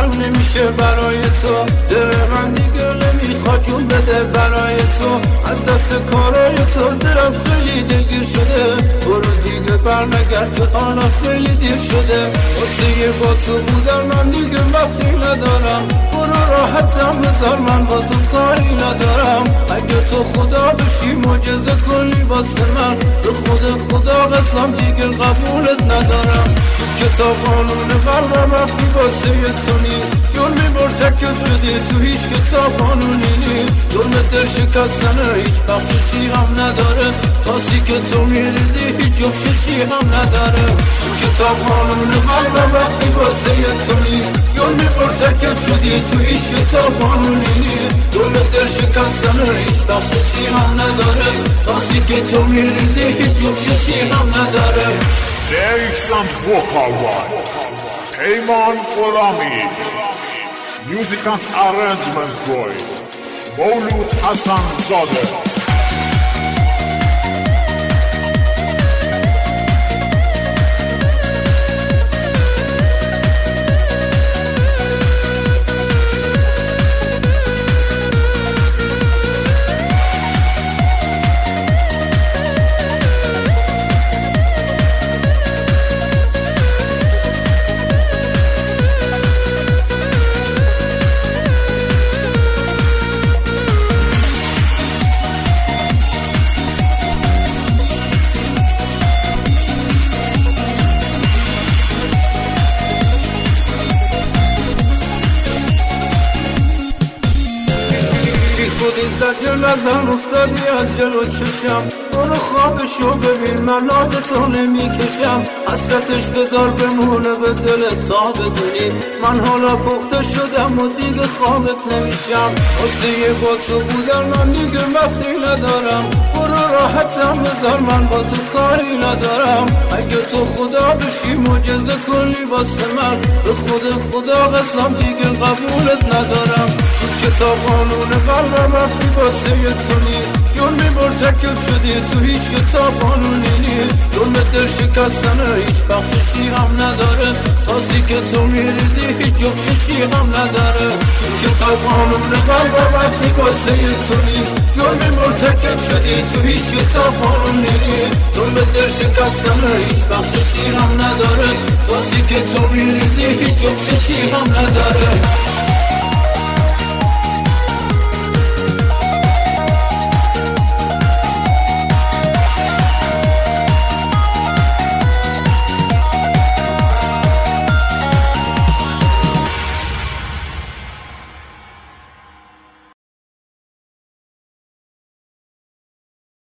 تنگ نمیشه برای تو، دل من دیگه نمیخواد جون بده برای تو. از دست کارای تو دلم خیلی دلگیر شده، برو دیگه برنگرد که حالا خیلی دیر شده. واسه با تو بودن من دیگه وقتی ندارم، برو راحتم بذار من با تو کاری ندارم. اگه تو خدا بشی معجزه کنی واسه من، به خدا قسم دیگه قبولت ندارم. تو کتاب قانون قلبم وقتی واسه تو نیست، جرمی مرتکب شدی تو هیچ کتاب قانونی نیست. جرم دل شکستنه هیچ بخششی هم نداره، تاسی که تو میریزی هیچ جفششی هم نداره. تو کتاب قانون قلبم وقتی واسه تو نیست، جرمی مرتکب شدی تو هیچ کتاب قانونی نیست. جرم دل شکستنه هیچ بخششی هم نداره، تاسی که تو میریزی هیچ جفششی هم نداره. Lyrics and vocal one Peyman Orami. Music and arrangement boy Mawlud Hassan Zadeh. خودی زجر نزن افتادی از جلو چشم، برو خوابشو ببین من ناز تو نمی کشم. حسرتش بذار بمونه به دلت تا بدونی من حالا پخته شدم و دیگه خوابت نمیشم. واسه با تو بودن من دیگه وقتی ندارم، برو راحتم بذار من با تو کاری ندارم. اگه تو خدا بشی معجزه کنی واسه من، به خدا قسم دیگه قبولت ندارم. تو کتاب قانون قلبم وقتی واسه تو نیست، جرمی مرتکب شدی تو هیچ کتاب قانونی نیست. جرم دل شکستنه هیچ بخششی هم نداره، تاسی که تو میریزی هیچ جفششی هم نداره. تو کتاب قانون قلبم وقتی واسه تو نیست، جرمی مرتکب شدی تو هیچ کتاب قانونی نیست. جرم دل شکستنه هیچ بخششی هم نداره، تاسی که تو میریزی هیچ جفششی هم نداره.